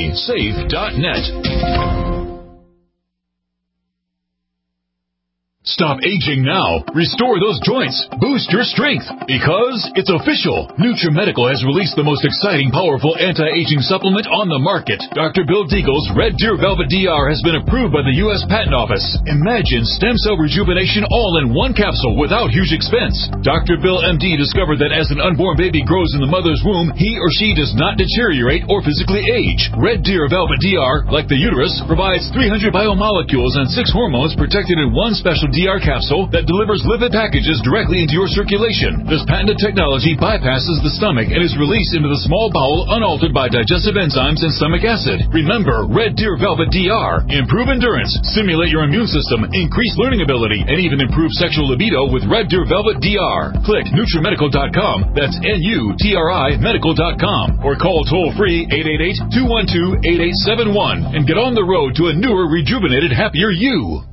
2020safe.net. Stop aging now. Restore those joints. Boost your strength. Because it's official. NutriMedical has released the most exciting, powerful anti-aging supplement on the market. Dr. Bill Deagle's Red Deer Velvet DR has been approved by the U.S. Patent Office. Imagine stem cell rejuvenation all in one capsule without huge expense. Dr. Bill MD discovered that as an unborn baby grows in the mother's womb, he or she does not deteriorate or physically age. Red Deer Velvet DR, like the uterus, provides 300 biomolecules and 6 hormones protected in one special DR capsule that delivers lipid packages directly into your circulation. This patented technology bypasses the stomach and is released into the small bowel unaltered by digestive enzymes and stomach acid. Remember, Red Deer Velvet DR. Improve endurance, stimulate your immune system, increase learning ability, and even improve sexual libido with Red Deer Velvet DR. Click NutriMedical.com, that's NUTRI Medical.com, or call toll-free 888-212-8871 and get on the road to a newer, rejuvenated, happier you.